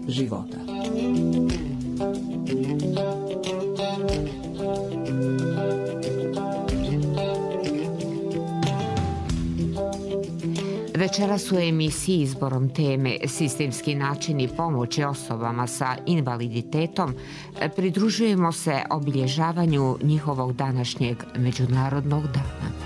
života. Večeras u emisiji izborom teme Sistemski načini pomoći osobama sa invaliditetom pridružujemo se obilježavanju njihovog današnjeg Međunarodnog dana.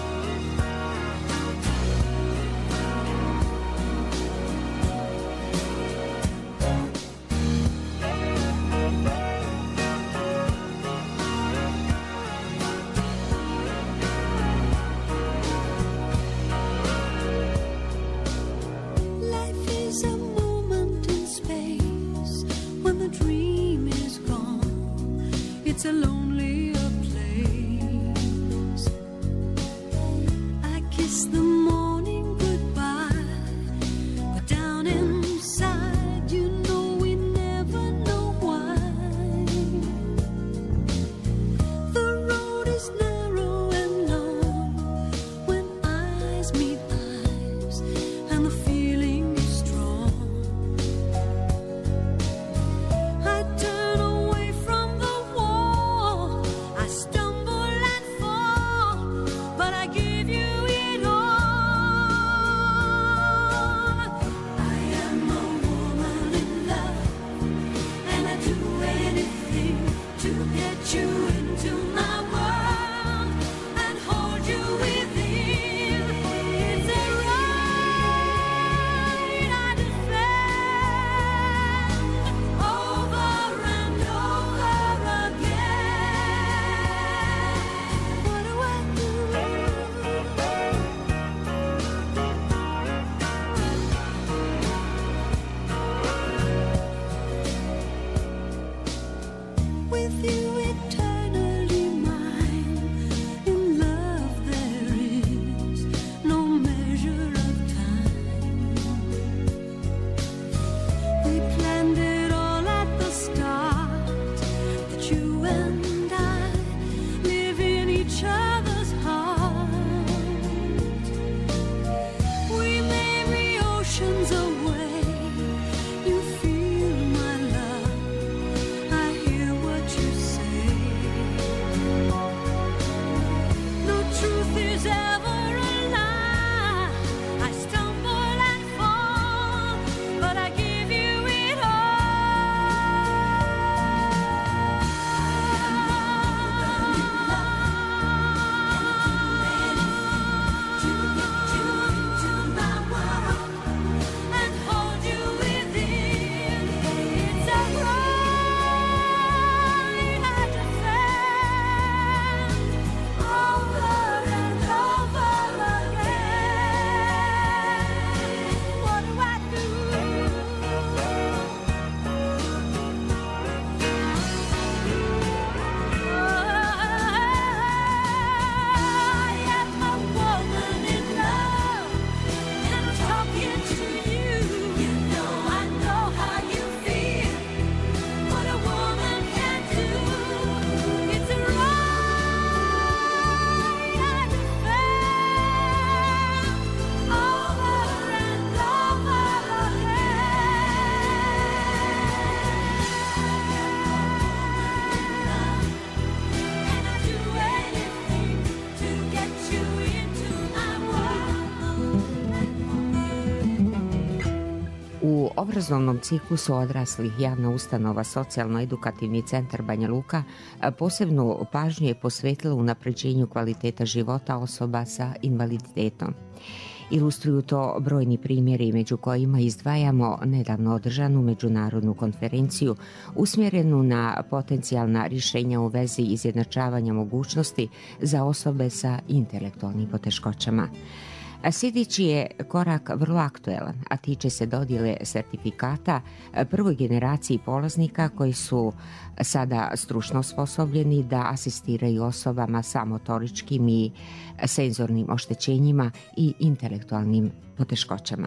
U obrazovnom ciklusu odraslih javna ustanova Socijalno-edukativni centar Banja Luka posebnu pažnju je posvetila unapređenju kvaliteta života osoba sa invaliditetom. Ilustruju to brojni primjeri, među kojima izdvajamo nedavno održanu međunarodnu konferenciju usmjerenu na potencijalna rješenja u vezi izjednačavanja mogućnosti za osobe sa intelektualnim poteškoćama. Sljedeći je korak vrlo aktuelan, a tiče se dodjele sertifikata prvoj generaciji polaznika koji su sada stručno osposobljeni da asistiraju osobama sa motoričkim i senzornim oštećenjima i intelektualnim poteškoćama.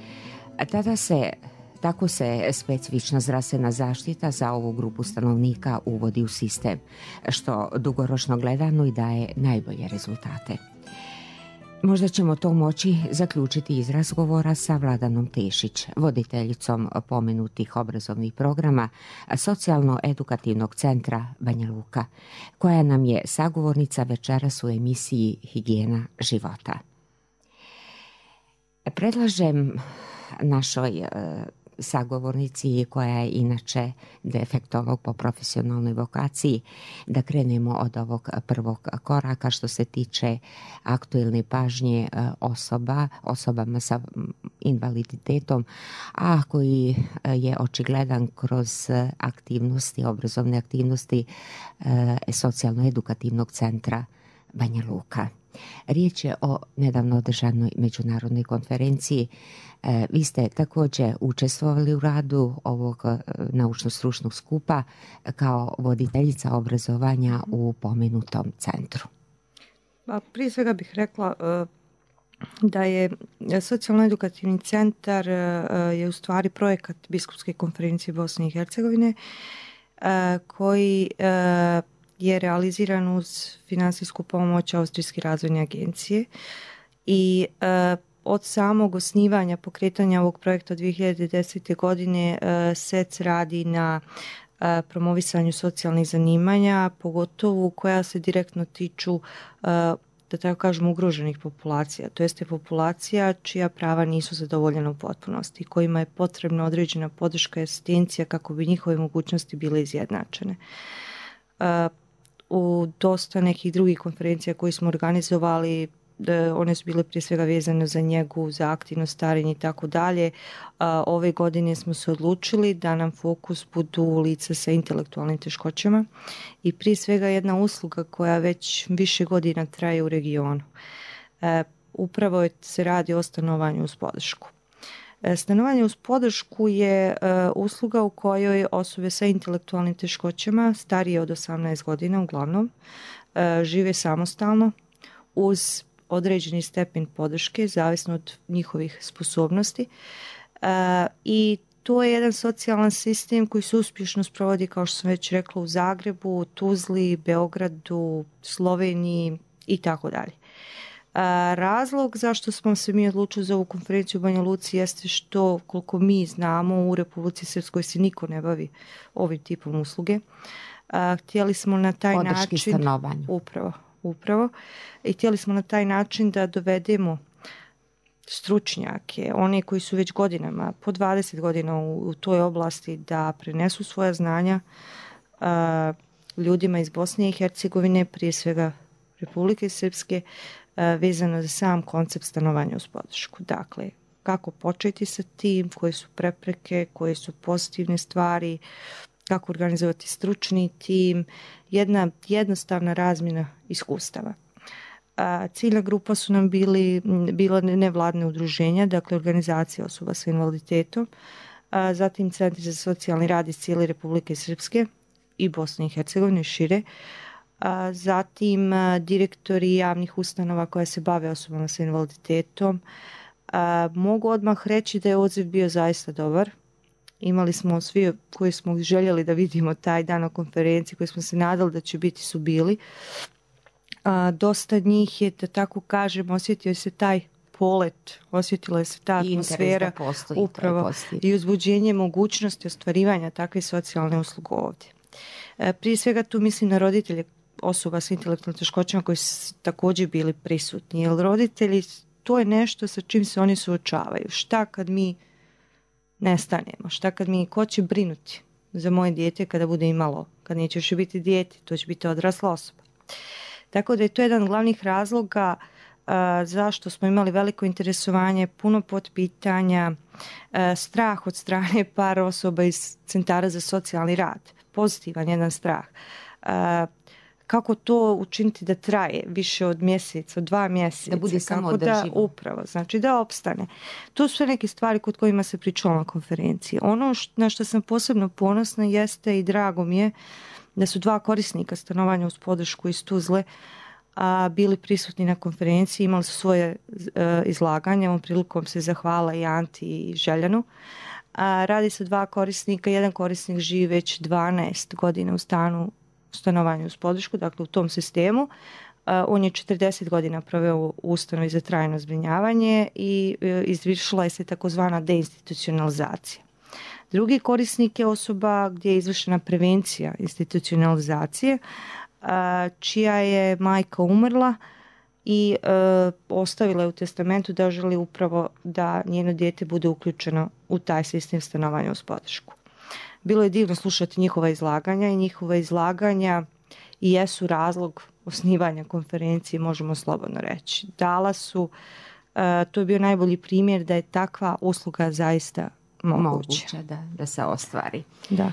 Tako se specifična zdravstvena zaštita za ovu grupu stanovnika uvodi u sistem, što dugoročno gledano i daje najbolje rezultate. Možda ćemo to moći zaključiti iz razgovora sa Vladanom Tešić, voditeljicom pomenutih obrazovnih programa Socijalno-edukativnog centra Banja Luka, koja nam je sagovornica večeras u emisiji Higijena života. Predlažem našoj sagovornici, koja je inače defektolog po profesionalnoj vokaciji, da krenemo od ovog prvog koraka što se tiče aktuelne pažnje osobama sa invaliditetom, a koji je očigledan kroz aktivnosti, obrazovne aktivnosti Socijalno-edukativnog centra Banja Luka. Riječ je o nedavno održanoj međunarodnoj konferenciji. Vi ste također učestvovali u radu ovog naučno-stručnog skupa kao voditeljica obrazovanja u pomenutom centru. Prije svega bih rekla da je Socijalno-edukativni centar je u stvari projekat Biskupske konferencije Bosne i Hercegovine koji je realiziran uz financijsku pomoć Austrijske razvojne agencije i od samog osnivanja, pokretanja ovog projekta 2010. godine SEC radi na promovisanju socijalnih zanimanja, pogotovo koja se direktno tiču, da tako kažem, ugroženih populacija. To jeste populacija čija prava nisu zadovoljena u potpunosti, kojima je potrebna određena podrška i asistencija kako bi njihove mogućnosti bile izjednačene. U dosta nekih drugih konferencija koje smo organizovali, one su bile prije svega vezane za njegu, za aktivno starenje i tako dalje. Ove godine smo se odlučili da nam fokus budu lica sa intelektualnim teškoćama i prije svega jedna usluga koja već više godina traje u regionu. Upravo se radi o stanovanju uz podršku. Stanovanje uz podršku je usluga u kojoj osobe sa intelektualnim teškoćama, starije od 18 godina uglavnom, žive samostalno uz određeni stepen podrške, zavisno od njihovih sposobnosti. I to je jedan socijalan sistem koji se uspješno sprovodi, kao što sam već rekla, u Zagrebu, Tuzli, Beogradu, Sloveniji i tako dalje. Razlog zašto smo se mi odlučili za ovu konferenciju u Banja Luci jeste što, koliko mi znamo, u Republici Srpskoj se niko ne bavi ovim tipom usluge. Htjeli smo na taj podrški način stanovanju. Upravo. I htjeli smo na taj način da dovedemo stručnjake, one koji su već godinama, po 20 godina u toj oblasti, da prenesu svoja znanja ljudima iz Bosne i Hercegovine, prije svega Republike Srpske, vezano za sam koncept stanovanja uz podršku. Dakle, kako početi sa tim, koje su prepreke, koje su pozitivne stvari, kako organizovati stručni tim, jedna jednostavna razmjena iskustava. Ciljna grupa su nam bila nevladne udruženja, dakle organizacije osoba sa invaliditetom, zatim centri za socijalni rad iz cijele Republike Srpske i Bosne i Hercegovine šire, zatim direktori javnih ustanova koja se bave osobama sa invaliditetom. Mogu odmah reći da je odziv bio zaista dobar. Imali smo svi koji smo željeli da vidimo taj dan na konferenciji, koji smo se nadali da će biti, su bili. Dosta njih je, da tako kažem, osjetio se taj polet, osjetila se ta atmosfera, upravo, i uzbuđenje mogućnosti ostvarivanja takve socijalne usluge ovdje. Prije svega tu mislim na roditelje osoba s intelektualnim teškoćama koji su također bili prisutni, jer roditelji, to je nešto sa čim se oni suočavaju. Šta kad mi nestanemo, šta kad mi, ko će brinuti za moje dijete kada bude imalo, kad neće još biti dijete, to će biti odrasla osoba. Tako da je to jedan od glavnih razloga zašto smo imali veliko interesovanje, puno potpitanja, strah od strane par osoba iz centara za socijalni rad, pozitivan jedan strah. Kako to učiniti da traje više od mjeseca, od 2 mjeseca. Da bude samo održivo. Upravo, znači da opstane. To su sve neke stvari kod kojima se pričalo na konferenciji. Ono na što sam posebno ponosna jeste i drago mi je da su 2 korisnika stanovanja uz podršku iz Tuzle bili prisutni na konferenciji, imali su svoje izlaganje. Ovom prilikom se zahvala i Anti i Željanu. Radi se 2 korisnika. Jedan korisnik živi već 12 godina u stanovanju uz podršku, dakle u tom sistemu, On je 40 godina proveo u ustanovi za trajno zbrinjavanje i izvršila je se takozvana deinstitucionalizacija. Drugi korisnik je osoba gdje je izvršena prevencija institucionalizacije, čija je majka umrla i ostavila je u testamentu da želi upravo da njeno dijete bude uključeno u taj sistem stanovanja uz podršku. Bilo je divno slušati njihova izlaganja i njihova izlaganja i jesu razlog osnivanja konferencije, možemo slobodno reći. Dala su, to je bio najbolji primjer da je takva usluga zaista moguća. Da se ostvari. Da.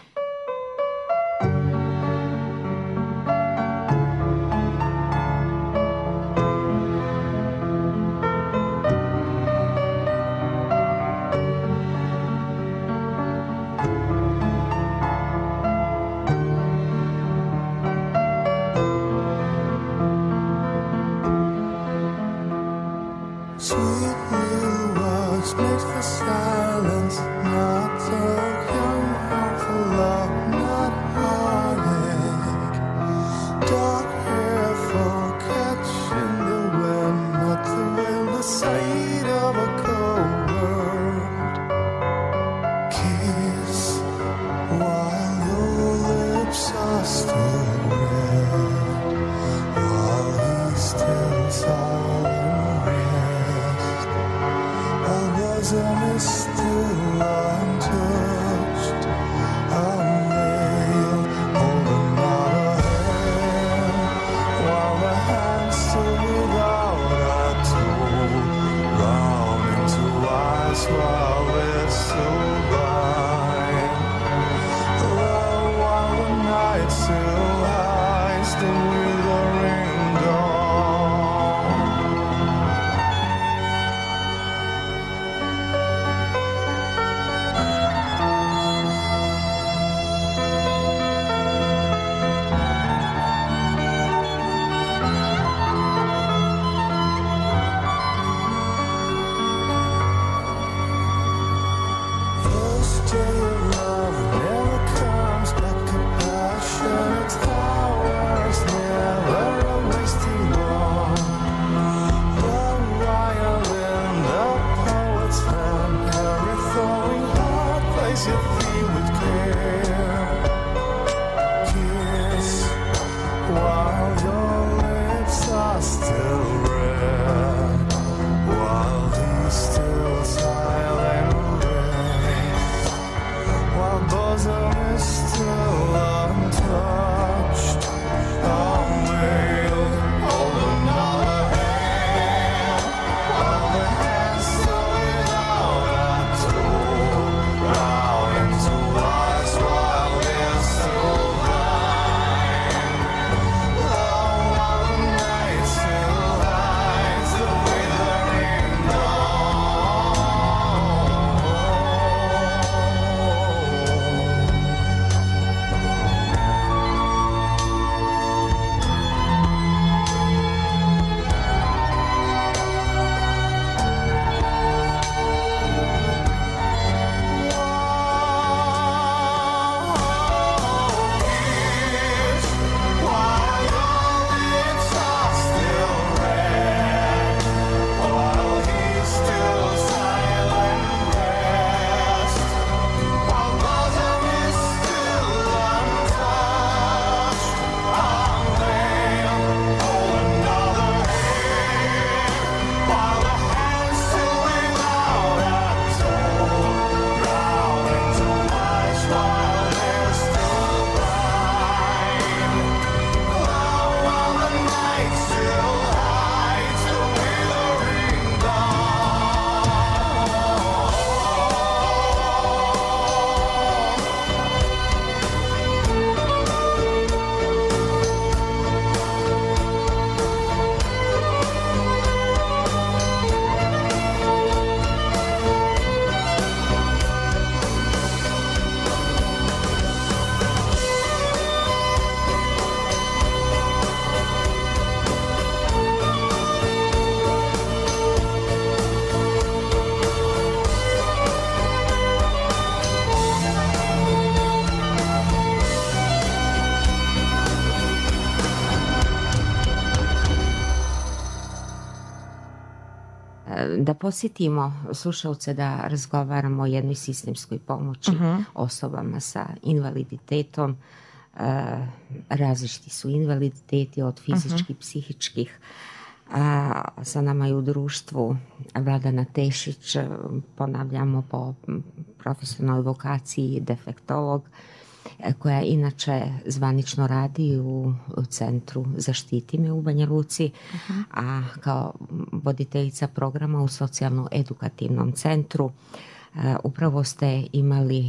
Da posjetimo slušalce da razgovaramo o jednoj sistemskoj pomoći osobama sa invaliditetom. Različiti su invaliditeti od fizičkih, psihičkih. Sa nama je u društvu Vladana Tešić, ponavljamo po profesionalnoj vokaciji defektolog, koja inače zvanično radi u centru Zaštiti me u Banja Luci, a kao voditeljica programa u socijalno-edukativnom centru. Upravo ste imali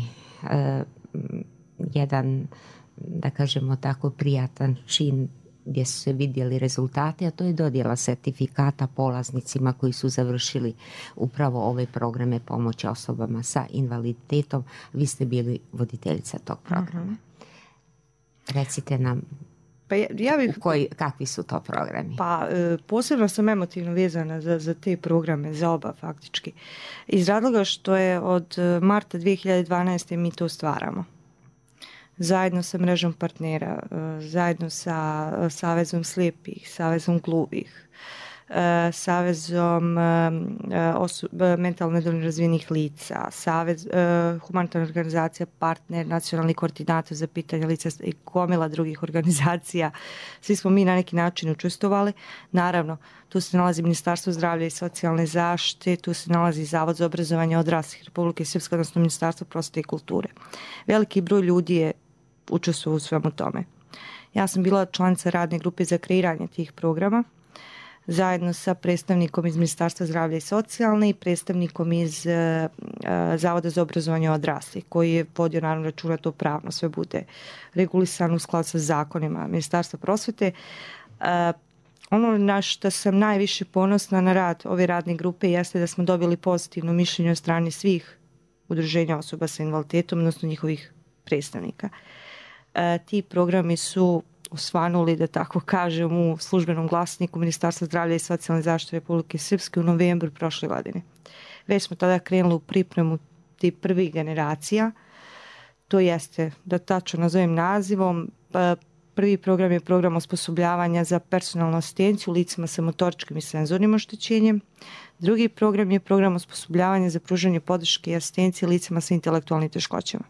jedan, da kažemo tako, prijatan čin gdje su se vidjeli rezultati, a to je dodjela sertifikata polaznicima koji su završili upravo ove programe pomoći osobama sa invaliditetom. Vi ste bili voditeljica tog programa. Recite nam kakvi su to programi? Posebno sam emotivno vezana za te programe, za oba faktički. Iz razloga što je od marta 2012. mi to stvaramo. Zajedno sa mrežom partnera, zajedno sa Savezom slijepih, Savezom gluvih, Savezom mentalno nedovoljno razvijenih lica, humanitarna organizacija Partner, nacionalni koordinator za pitanje lica i gomila drugih organizacija. Svi smo mi na neki način učestvovali. Naravno, tu se nalazi Ministarstvo zdravlja i socijalne zaštite, tu se nalazi Zavod za obrazovanje odraslih Republike Srpske, odnosno Ministarstvo prosvjete i kulture. Veliki broj ljudi je učestvovao u svemu tome. Ja sam bila članica radne grupe za kreiranje tih programa, zajedno sa predstavnikom iz Ministarstva zdravlja i socijalne i predstavnikom iz Zavoda za obrazovanje odraslih, koji je vodio naravno računa to pravno sve bude regulisano u skladu sa zakonima Ministarstva prosvjete. Ono na što sam najviše ponosna na rad ove radne grupe jeste da smo dobili pozitivno mišljenje od strane svih udruženja osoba sa invaliditetom, odnosno njihovih predstavnika. Ti programi su osvanuli, da tako kažem, u službenom glasniku Ministarstva zdravlja i socijalne zaštite Republike Srpske u novembru prošle godine. Već smo tada krenuli u pripremu tih prvih generacija. To jeste, da tačno nazovem nazivom, prvi program je program osposobljavanja za personalnu asistenciju licima sa motoričkim i senzornim oštećenjem. Drugi program je program osposobljavanja za pružanje podrške i asistencije licima sa intelektualnim teškoćama.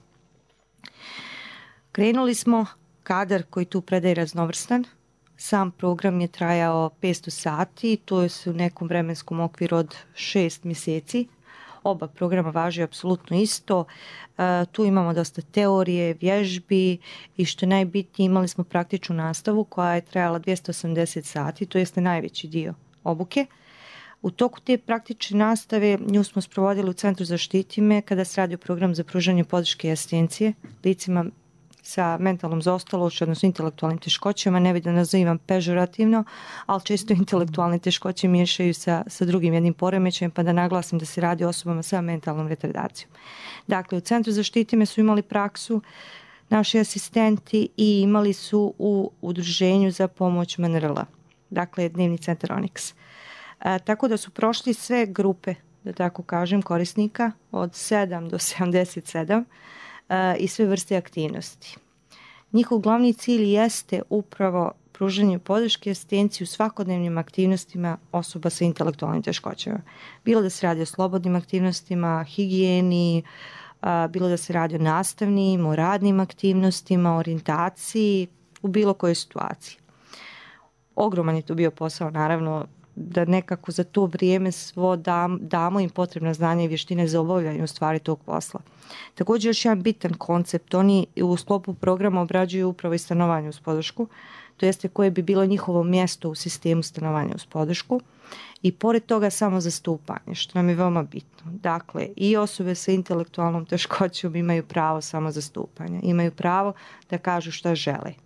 Krenuli smo, kadar koji tu predaje raznovrstan. Sam program je trajao 500 sati, to je u nekom vremenskom okviru od 6 mjeseci. Oba programa važe apsolutno isto. Tu imamo dosta teorije, vježbi i što je najbitnije, imali smo praktičnu nastavu koja je trajala 280 sati, to jeste najveći dio obuke. U toku te praktične nastave nju smo sprovodili u Centru Zaštiti me kada se radi o programu za pružanje podrške i asistencije licima sa mentalnom zaostalošću, odnosno intelektualnim teškoćama. Ne bih da nazivam pežorativno, ali često intelektualne teškoće miješaju sa drugim jednim poremećajem, pa da naglasim da se radi o osobama sa mentalnom retardacijom. Dakle, u Centru Zaštiti me su imali praksu naši asistenti i imali su u udruženju za pomoć MNRL, dakle dnevni centar Onyx. Tako da su prošli sve grupe, da tako kažem, korisnika od 7 do 77 i sve vrste aktivnosti. Njihov glavni cilj jeste upravo pružanje podrške i asistenciju u svakodnevnim aktivnostima osoba sa intelektualnim teškoćama. Bilo da se radi o slobodnim aktivnostima, higijeni, bilo da se radi o nastavnim, o radnim aktivnostima, orijentaciji, u bilo kojoj situaciji. Ogroman je to bio posao, naravno, da nekako za to vrijeme svo damo im potrebna znanja i vještine za obavljanje u stvari tog posla. Također još jedan bitan koncept, oni u sklopu programa obrađuju upravo i stanovanje uz podršku, to jeste koje bi bilo njihovo mjesto u sistemu stanovanja uz podršku i pored toga samo zastupanje, što nam je veoma bitno. Dakle, i osobe sa intelektualnom teškoćom imaju pravo samo zastupanja, imaju pravo da kažu šta žele.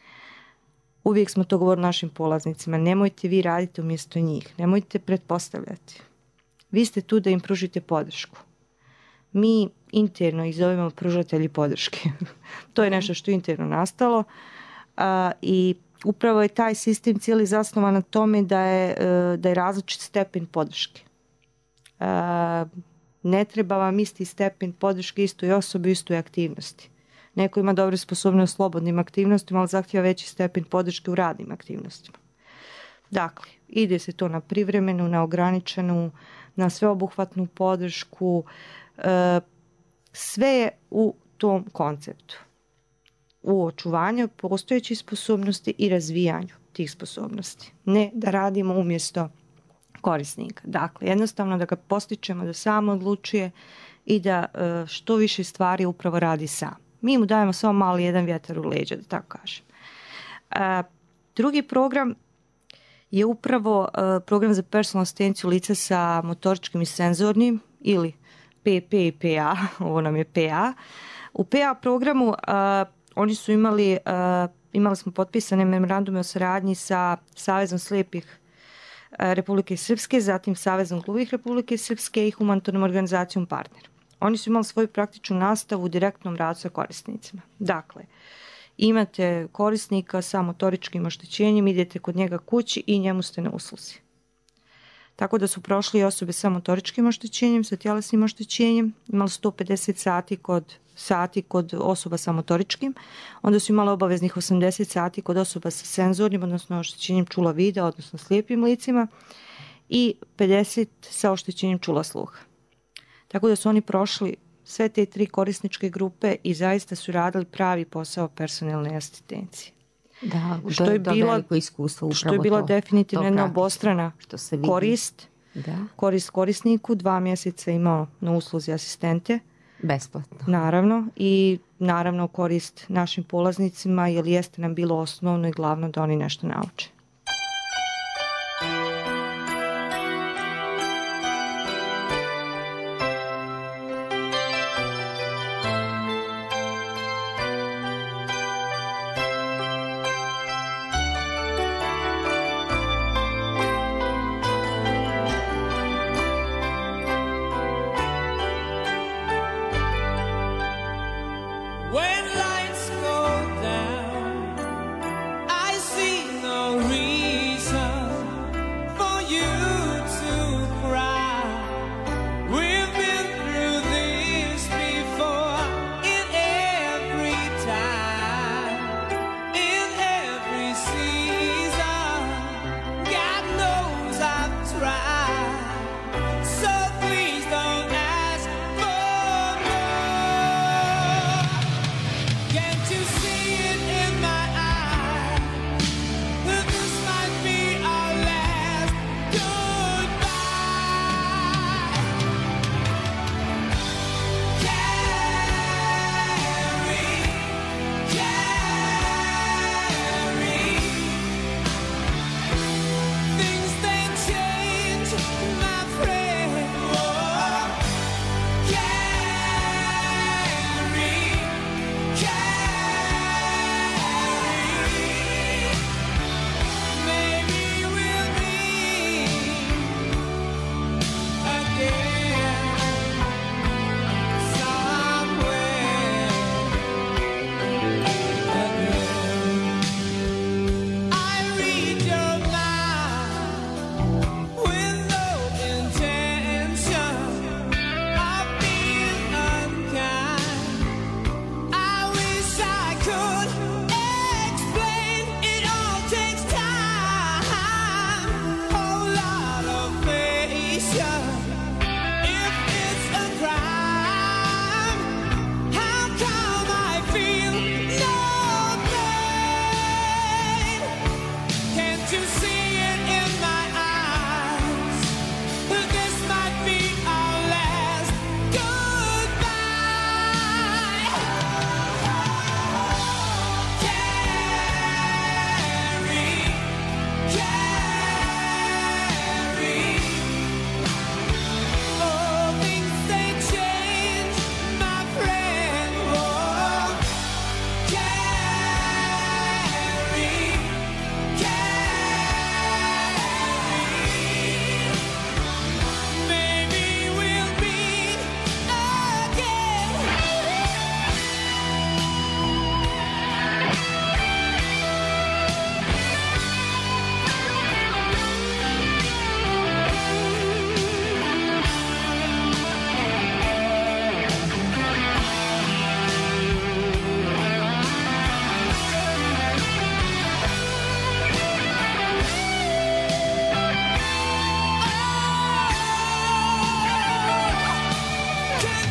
Uvijek smo to govorili našim polaznicima, nemojte vi raditi umjesto njih, nemojte pretpostavljati. Vi ste tu da im pružite podršku. Mi interno ih zovemo pružatelji podrške. To je nešto što je interno nastalo i upravo je taj sistem cijeli zasnovan na tome da je različit stepen podrške. Ne treba vam isti stepen podrške istoj osobi, istoj aktivnosti. Neko ima dobre sposobnosti u slobodnim aktivnostima, ali zahtjeva veći stepen podrške u radnim aktivnostima. Dakle, ide se to na privremenu, na ograničenu, na sveobuhvatnu podršku, sve je u tom konceptu. U očuvanju postojećih sposobnosti i razvijanju tih sposobnosti. Ne da radimo umjesto korisnika. Dakle, jednostavno da ga postičemo da sam odlučuje i da što više stvari upravo radi sam. Mi mu dajemo samo mali jedan vjetar u leđa, da tako kažem. Drugi program je upravo program za personalnu asistenciju lica sa motoričkim i senzornim ili PP i PA, ovo nam je PA. U PA programu oni su imali smo potpisane memorandume o saradnji sa Savezom slijepih Republike Srpske, zatim Savezom gluhih Republike Srpske i humanitarnom organizacijom Partner. Oni su imali svoju praktičnu nastavu u direktnom radu sa korisnicima. Dakle, imate korisnika sa motoričkim oštećenjem, idete kod njega kući i njemu ste na usluzi. Tako da su prošli osobe sa motoričkim oštećenjem, sa tjelesnim oštećenjem, imali 150 sati kod osoba sa motoričkim, onda su imali obaveznih 80 sati kod osoba sa senzornim, odnosno oštećenjem čula vida, odnosno slijepim licima, i 50 sa oštećenjem čula sluha. Tako da su oni prošli sve te 3 korisničke grupe i zaista su radili pravi posao personalne asistencije. Da, što je veliko iskustvo. Što je bila definitivno jedna obostrana korist. Da. Korist korisniku, 2 mjeseca imao na usluzi asistente. Besplatno. Naravno, i naravno korist našim polaznicima, jer jeste nam bilo osnovno i glavno da oni nešto nauče. When lights go down, I see no reason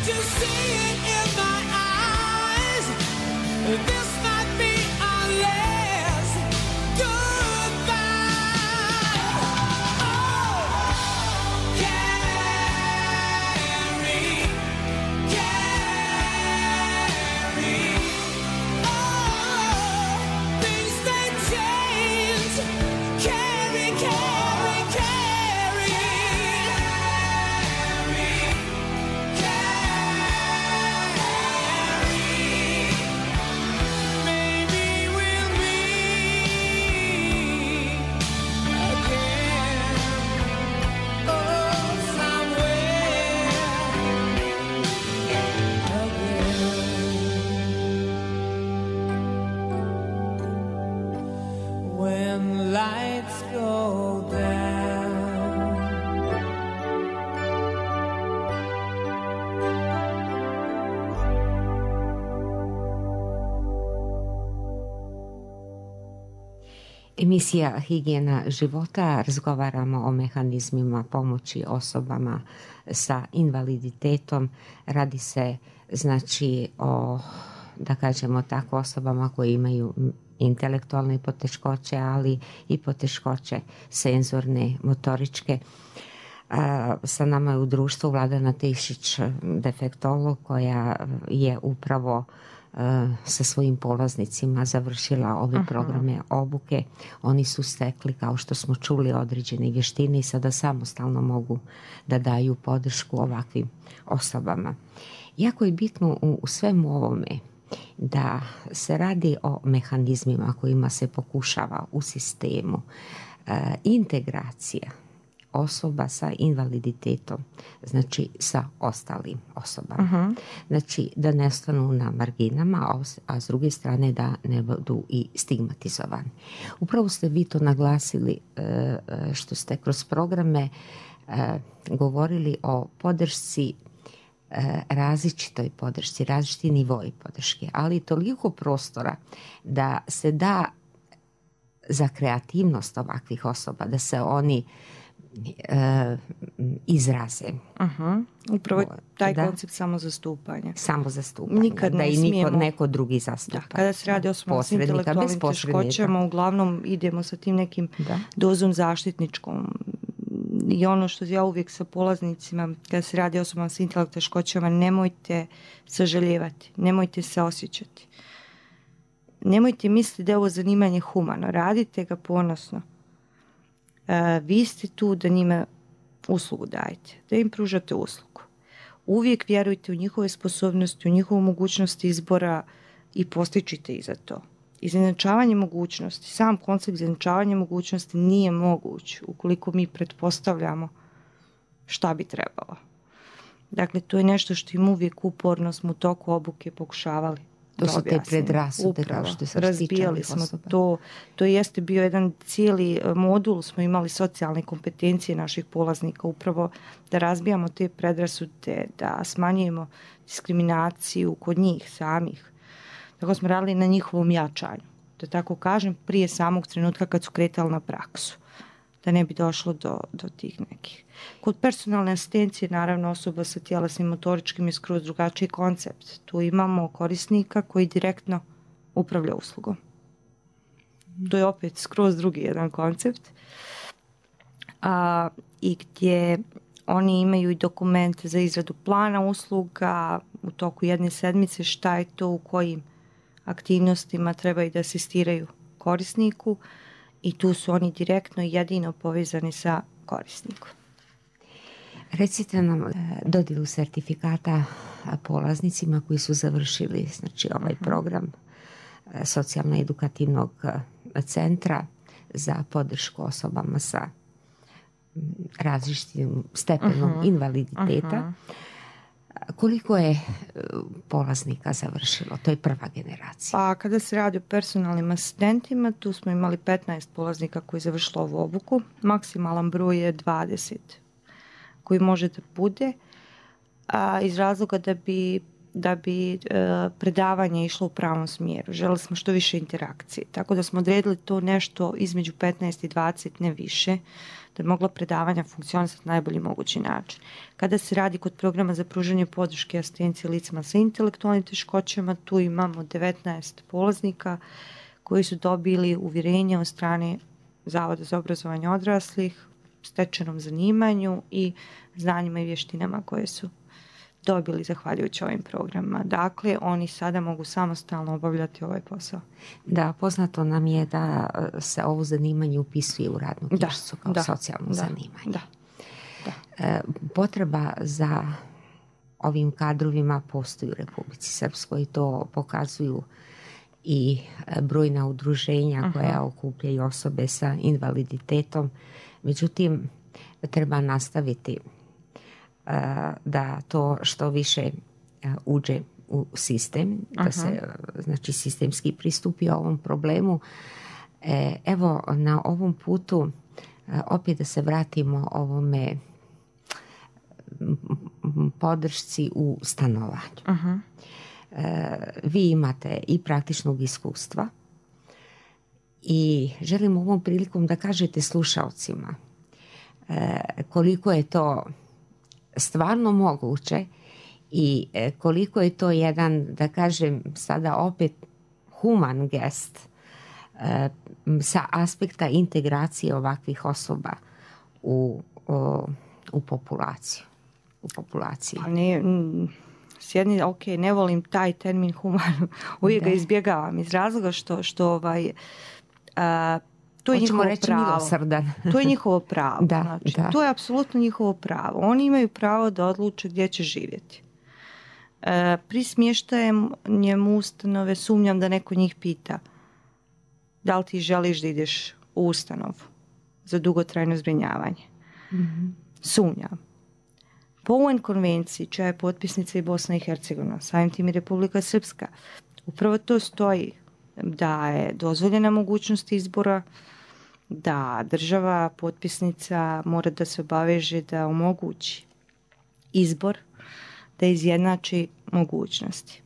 you see it in my eyes? This might be our last goodbye. Oh, Carrie, Carrie. Oh, things they change. Carrie, Carrie, Carrie. Maybe we'll meet again. Oh, somewhere again. When lights go down, Emisija Higijena života, razgovaramo o mehanizmima pomoći osobama sa invaliditetom. Radi se znači o, da kažemo tako, osobama koje imaju intelektualne poteškoće, ali i poteškoće senzorne, motoričke. Sa nama je u društvu Vladana Tešić, defektolog, koja je upravo sa svojim polaznicima završila ove programe obuke. Oni su stekli, kao što smo čuli, određene vještine i sada samostalno mogu da daju podršku ovakvim osobama. Jako je bitno u svemu ovome da se radi o mehanizmima kojima se pokušava u sistemu integracija osoba sa invaliditetom, znači sa ostalim osobama. Znači da ne ostanu na marginama, a s druge strane da ne budu i stigmatizovani. Upravo ste vi to naglasili što ste kroz programe govorili o podršci, različitoj podršci, različiti nivoji podrške, ali toliko prostora da se da za kreativnost ovakvih osoba, da se oni izraze. Upravo taj koncept samozastupanja. Samozastupanja. Nikad da ne i smijemo, neko drugi zastupa. Kada se radi o osobama s intelektualnim teškoćama, uglavnom idemo sa tim nekim dozom zaštitničkom. I ono što ja uvijek sa polaznicima, kada se radi o osobama s intelektualnim teškoćama, nemojte sažaljevati, nemojte se osjećati. Nemojte misliti da je ovo zanimanje humano. Radite ga ponosno. Vi ste tu da njima uslugu dajete, da im pružate uslugu. Uvijek vjerujte u njihove sposobnosti, u njihovu mogućnost izbora i postičite ih za to. Izjednačavanje mogućnosti, sam koncept izjednačavanja mogućnosti nije moguć ukoliko mi pretpostavljamo šta bi trebalo. Dakle, to je nešto što im uvijek uporno smo u toku obuke pokušavali. To su te predrasude, kao što se razbijali smo to. To jeste bio jedan cijeli modul, smo imali socijalne kompetencije naših polaznika, upravo da razbijamo te predrasude, da smanjujemo diskriminaciju kod njih samih. Tako smo radili na njihovom jačanju, da tako kažem, prije samog trenutka kad su kretali na praksu, da ne bi došlo do tih nekih. Kod personalne asistencije, naravno, osoba sa tjelesnim motoričkim je skroz drugačiji koncept. Tu imamo korisnika koji direktno upravlja uslugom. To je opet skroz drugi jedan koncept. I gdje oni imaju i dokumente za izradu plana usluga u toku jedne sedmice, šta je to, u kojim aktivnostima trebaju da asistiraju korisniku, i tu su oni direktno i jedino povezani sa korisnikom. Recite nam dodjelu sertifikata polaznicima koji su završili, znači, ovaj program socijalno-edukativnog centra za podršku osobama sa različitim stepenom invaliditeta. Koliko je polaznika završilo? To je prva generacija. Pa kada se radi o personalnim asistentima, tu smo imali 15 polaznika koji je završilo ovu obuku. Maksimalan broj je 20 koji može da bude. Iz razloga da bi da bi predavanje išlo u pravom smjeru. Želili smo što više interakcije. Tako da smo odredili to nešto između 15 i 20, ne više, da bi mogla predavanja funkcionisati na najbolji mogući način. Kada se radi kod programa za pružanje podrške i asistencije licima sa intelektualnim teškoćama, tu imamo 19 polaznika koji su dobili uvjerenje od strane Zavoda za obrazovanje odraslih, stečenom zanimanju i znanjima i vještinama koje su dobili zahvaljujući ovim programima. Dakle, oni sada mogu samostalno obavljati ovaj posao. Da, poznato nam je da se ovo zanimanje upisuje u radnu knjižicu kao socijalno zanimanje. Potreba za ovim kadrovima postoji u Republici Srpskoj i to pokazuju i brojna udruženja koja okupljaju osobe sa invaliditetom. Međutim, treba nastaviti da to što više uđe u sistem, da se znači sistemski pristupi ovom problemu. Evo, na ovom putu opet da se vratimo ovome podršci u stanovanju. Vi imate i praktičnog iskustva i želim ovom prilikom da kažete slušalcima koliko je to stvarno moguće i koliko je to jedan, da kažem sada opet, human gest sa aspekta integracije ovakvih osoba u populaciju. Pa ne volim taj termin human, uvijek ga izbjegavam iz razloga što to je njihovo pravo. To je njihovo pravo. To je apsolutno njihovo pravo. Oni imaju pravo da odluče gdje će živjeti. Pri smještajem ustanove sumnjam da neko njih pita da li ti želiš da ideš u ustanovu za dugotrajno zbrinjavanje. Sumnjam. Po UN konvenciji, čija je potpisnica i Bosna i Hercegovina, samim tim i Republika Srpska, upravo to stoji da je dozvoljena mogućnost izbora, da država potpisnica mora da se obaveže da omogući izbor, da izjednači mogućnosti.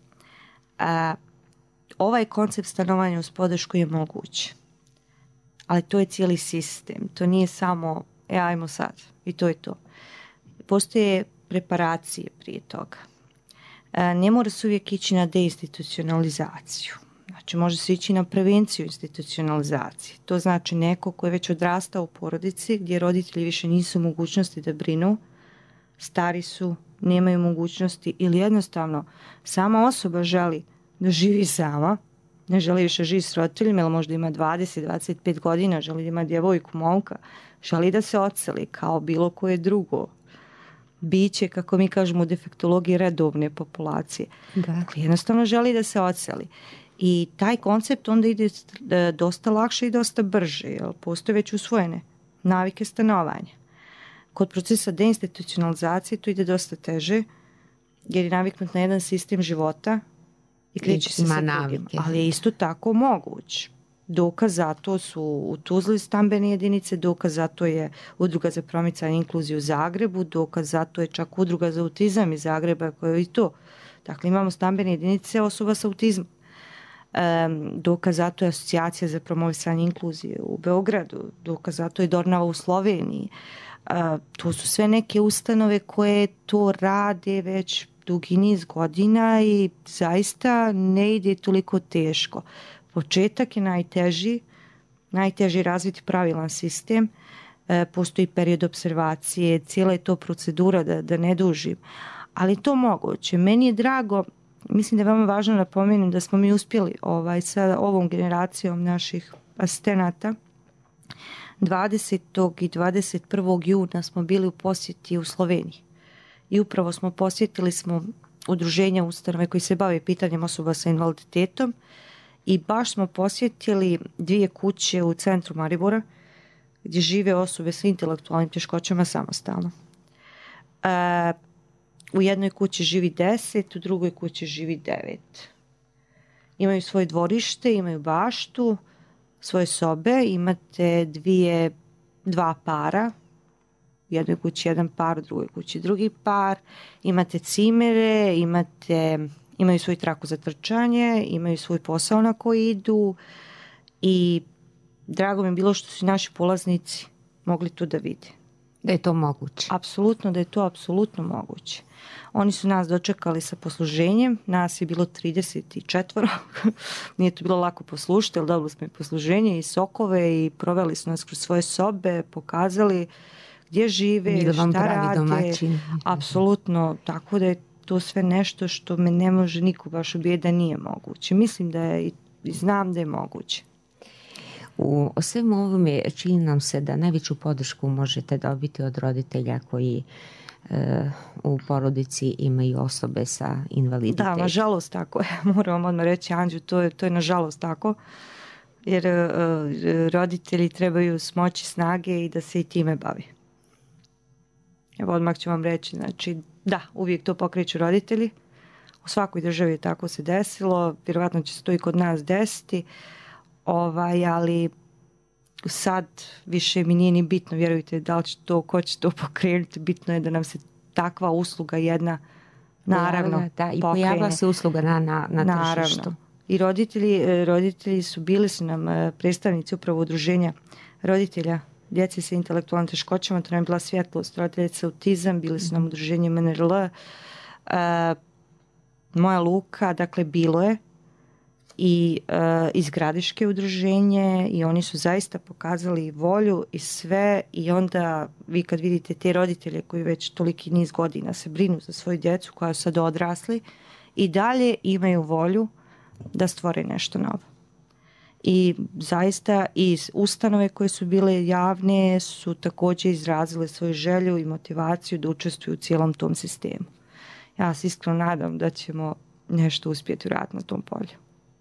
Ovaj koncept stanovanja uz podršku je moguć, ali to je cijeli sistem. To nije samo ajmo sad i to je to. Postoje preparacije prije toga. Ne mora se uvijek ići na deinstitucionalizaciju. Znači, može se ići na prevenciju institucionalizacije. To znači neko ko je već odrastao u porodici gdje roditelji više nisu u mogućnosti da brinu, stari su, nemaju mogućnosti ili jednostavno sama osoba želi da živi sama, ne želi više živjeti s roditeljima, ili možda ima 20-25 godina, želi da ima djevojku, momka, želi da se odseli kao bilo koje drugo biće, kako mi kažemo u defektologiji, redovne populacije. Dakle, jednostavno želi da se odseli. I taj koncept onda ide dosta lakše i dosta brže, jer postoje već usvojene navike stanovanja. Kod procesa deinstitucionalizacije to ide dosta teže, jer je naviknut na jedan sistem života i kreće se sa drugim. Ali je isto tako moguć. Dokaz za to su u Tuzli stambene jedinice, dokaz za to je Udruga za promicanje inkluzije u Zagrebu, dokaz za to je čak Udruga za autizam iz Zagreba koja je i to. Dakle, imamo stambene jedinice osoba sa autizmom. Dokaz za to je Asocijacija za promovisanje inkluzije u Beogradu, dokaz za to je Dornava u Sloveniji. To su sve neke ustanove koje to rade već dugi niz godina i zaista ne ide toliko teško. Početak je najteži razviti pravilan sistem, postoji period observacije, cijela je to procedura da ne dužim, ali to moguće. Meni je drago, mislim da je veoma važno napomenem da smo mi uspjeli sa ovom generacijom naših asistenata. 20. i 21. juna smo bili u posjeti u Sloveniji i upravo smo posjetili udruženja ustanove koji se bave pitanjem osoba sa invaliditetom i baš smo posjetili 2 kuće u centru Maribora gdje žive osobe sa intelektualnim teškoćama samostalno. U jednoj kući živi 10, u drugoj kući živi 9. Imaju svoje dvorište, imaju baštu, svoje sobe, imate 2 para, u jednoj kući jedan par, u drugoj kući drugi par, imate cimere, imate imaju svoju traku za trčanje, imaju svoj posao na koji idu i drago mi je bilo što su naši polaznici mogli to da vide. Da je to moguće. Apsolutno, da je to apsolutno moguće. Oni su nas dočekali sa posluženjem, nas je bilo 34, nije to bilo lako poslušati, ali dobili smo i posluženje i sokove i proveli su nas kroz svoje sobe, pokazali gdje žive, šta rade. Apsolutno, tako da je to sve nešto što me ne može niko baš ubijeti da nije moguće. Mislim da je i znam da je moguće. U svemu ovome čini nam se da najveću podršku možete dobiti od roditelja koji u porodici imaju osobe sa invaliditetom. Da, nažalost tako je. Moram vam odmah reći, Anđu, to je nažalost tako. Jer roditelji trebaju smoći snage i da se i time bavi. Evo odmah ću vam reći, znači da, uvijek to pokreću roditelji. U svakoj državi je tako se desilo, vjerovatno će se to i kod nas desiti. Ali sad više mi nije ni bitno, vjerujte, da li će to, ko će to pokrenuti, bitno je da nam se takva usluga jedna naravno i pojavila se usluga na tržištu. I roditelji su bili su nam predstavnici upravo udruženja roditelja djece sa intelektualnim teškoćama, to nam je bila Svjetlost roditelja sa autizam, bili su nam udruženje MNRL, Moja Luka, dakle bilo je i iz Gradiške udruženje i oni su zaista pokazali volju i sve i onda vi kad vidite te roditelje koji već toliki niz godina se brinu za svoju djecu koja su sad odrasli i dalje imaju volju da stvore nešto novo. I zaista i ustanove koje su bile javne su također izrazile svoju želju i motivaciju da učestvuju u cijelom tom sistemu. Ja se iskreno nadam da ćemo nešto uspjeti uraditi na tom polju.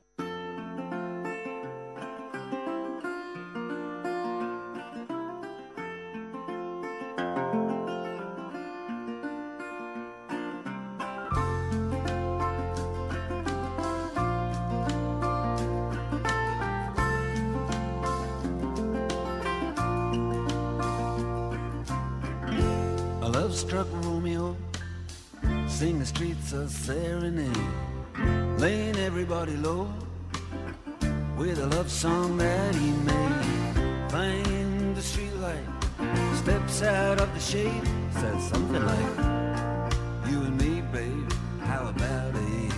Struck Romeo, sing the streets a serenade, laying everybody low with a love song that he made. Find the streetlight, steps out of the shade, says something like, you and me, babe, how about it?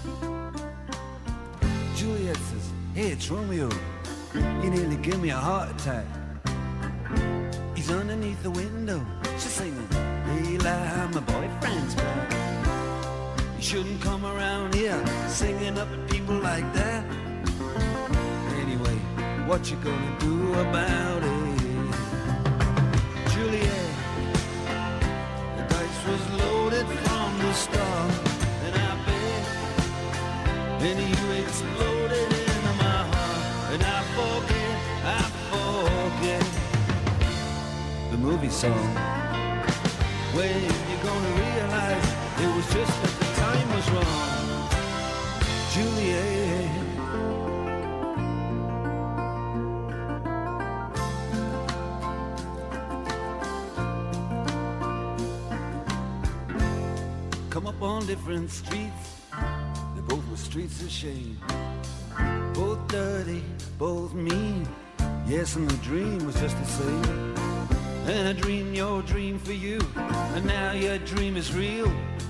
Juliet says, hey, it's Romeo, you nearly give me a heart attack. He's underneath the window, she's singing, Eli, my boyfriend's back. You shouldn't come around here singing up at people like that. Anyway, what you gonna do about it? Juliet, the dice was loaded from the start, and I bet any you exploded into my heart, and I forget the movie song. When you're gonna realize it was just that the time was wrong, Juliet. Come up on different streets, they both were streets of shame. Both dirty, both mean, yes, and the dream was just the same. And I dreamed your dream for you, and now your dream is real.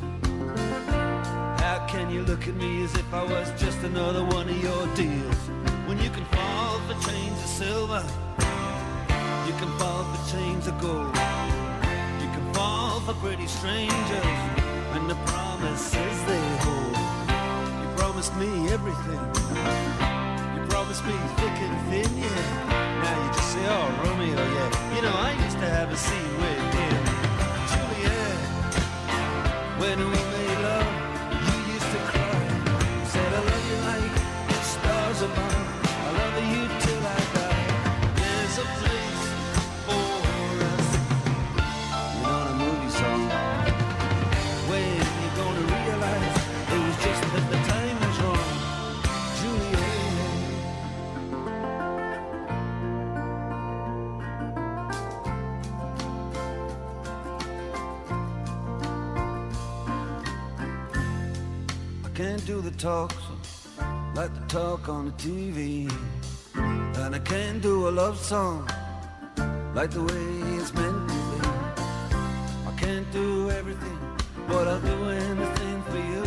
How can you look at me as if I was just another one of your deals? When you can fall for chains of silver, you can fall for chains of gold, you can fall for pretty strangers and the promises they hold. You promised me everything, you promised me thick and thin, yeah. Now you just say, oh, Romeo, yeah. You know, I used to have a scene with him. Juliet, when we made love, you used to cry. You said, I love you like the stars above. I love you till I die. There's a place for us. You're not a movie song. When you're gonna realize it was just that the time was wrong. Juliet. can't do the talk like the talk on the TV. And I can't do a love song like the way it's meant to be. I can't do everything, but I'll do anything for you.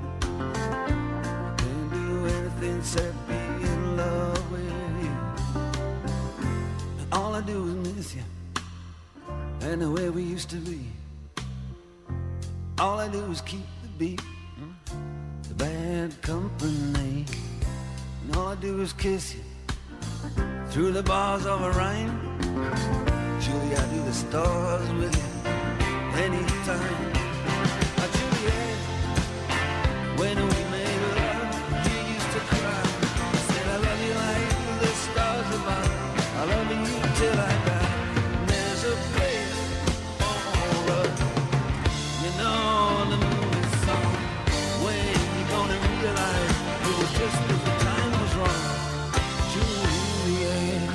I can't do anything except be in love with you. And all I do is miss you and the way we used to be. All I do is keep the beat, the bad company. And all I do is kiss you through the bars of a rhyme. Julie, I do the stars with you anytime. Juliet, when we made love, you used to cry. I said I love you like the stars above. I love you till I die. And there's a place for us, you know, the movie song. When you gonna realize it was just because the time was wrong. Juliet.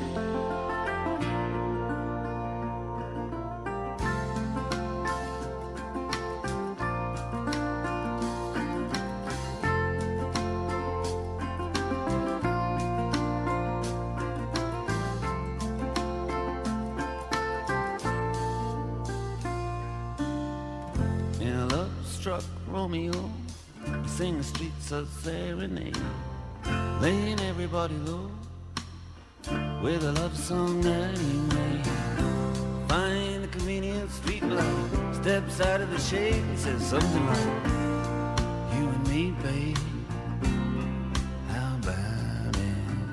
Struck Romeo, he sing the streets of serenade, laying everybody low with a love song that he made. Find the convenient street light, steps out of the shade and says something like, you and me, babe, how about it?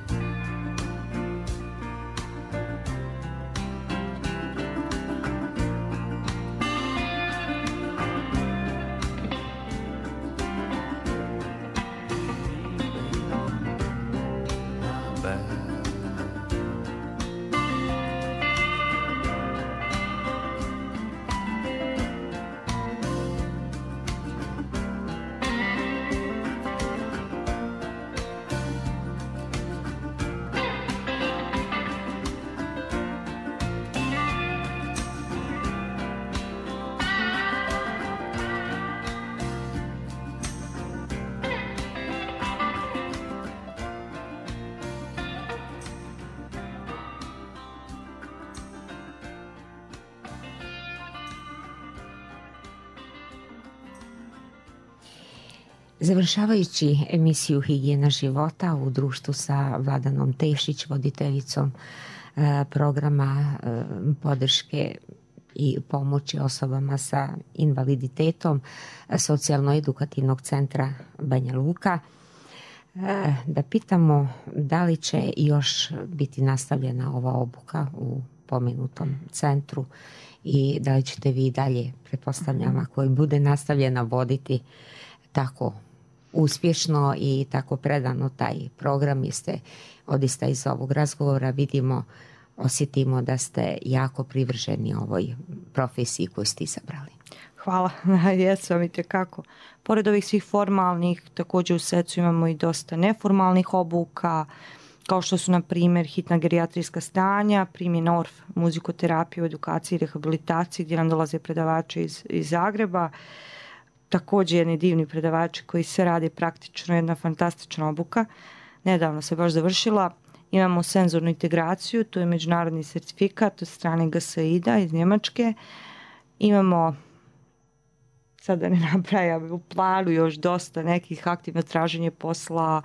Završavajući emisiju Higijena života u društvu sa Vladanom Tešić, voditeljicom programa podrške i pomoći osobama sa invaliditetom Socijalno-edukativnog centra Banja Luka, da pitamo da li će još biti nastavljena ova obuka u pomenutom centru i da li ćete vi dalje, pretpostavljam, ako i bude nastavljena, voditi tako uspješno i tako predano taj program, jer ste odista iz ovog razgovora vidimo, osjetimo da ste jako privrženi ovoj profesiji koju ste izabrali. Hvala, jesam i tekako. Pored ovih svih formalnih, također u SEC-u imamo i dosta neformalnih obuka, kao što su na primjer hitna gerijatrijska stanja, primjena ORF, muzikoterapije u edukaciji i rehabilitaciji, gdje nam dolaze predavači iz Zagreba. Također jedni divni predavači koji sve radi praktično, jedna fantastična obuka. Nedavno se baš završila. Imamo senzornu integraciju, to je međunarodni certifikat od strane GSID-a iz Njemačke. Imamo, sad da ne nabrajam, u planu još dosta nekih, aktivno traženje posla,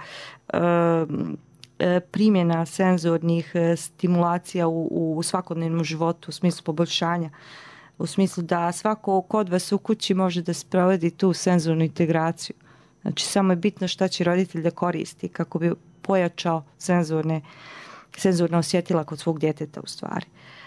primjena senzornih stimulacija u svakodnevnom životu u smislu poboljšanja, u smislu da svako kod vas u kući može da sprovedi tu senzornu integraciju. Znači samo je bitno šta će roditelj da koristi kako bi pojačao senzorna osjetila kod svog djeteta u stvari.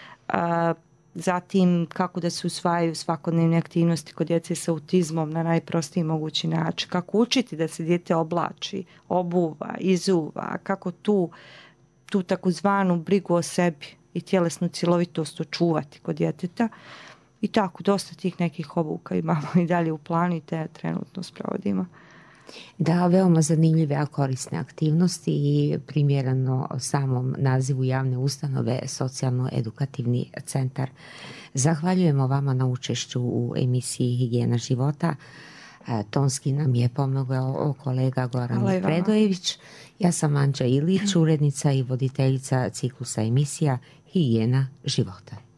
Zatim kako da se usvajaju svakodnevne aktivnosti kod djece sa autizmom na najprostiji mogući način. Kako učiti da se dijete oblači, obuva, izuva, kako tu takozvanu brigu o sebi i tjelesnu cjelovitost očuvati kod djeteta. I tako, dosta tih nekih obuka imamo i dalje u planu i te trenutno sprovodimo. Da, veoma zanimljive, a korisne aktivnosti i primjereno samom nazivu javne ustanove Socijalno-edukativni centar. Zahvaljujemo vama na učešću u emisiji Higijena života. Tonski nam je pomogao kolega Hvala Goran i vama. Predojević. Ja sam Anđa Ilić, urednica i voditeljica ciklusa emisija Higijena života.